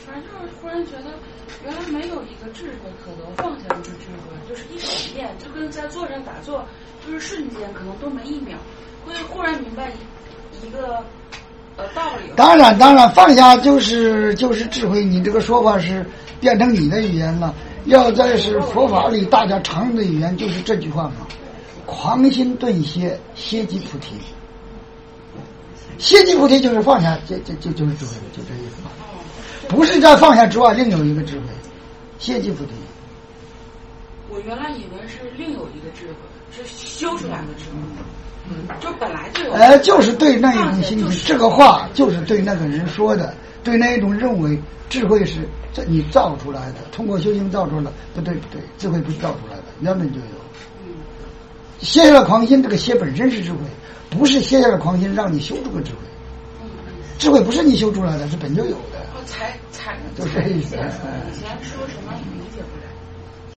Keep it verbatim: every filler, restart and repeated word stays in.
反正就是忽然觉得，原来没有一个智慧可得，放下就是智慧，就是一转念，就跟在坐上打坐，就是瞬间，可能都没一秒，会忽然明白一一个呃道理。 当然，当然，放下就是就是智慧。你这个说法是变成你的语言了。要在是佛法里大家常用的语言，就是这句话嘛：狂心顿歇，歇即菩提。歇即菩提就是放下，这这这就是智慧，就这意思嘛。不是在放下之外另有一个智慧，歇即菩提。 我原来以为是另有一个智慧，是修出来的智慧。嗯，就本来就有。 哎，就是对那一种心情，这个话就是对那个人说的，对那一种认为智慧是这你造出来的，通过修行造出来的，不对不对，智慧不是造出来的，原本就有。 嗯， 歇下了狂心，这个歇本身是智慧，不是歇下了狂心让你修出个智慧。 嗯， 智慧不是你修出来的，是本就有的。 哦，才才就这意思。 以前说什么理解不了。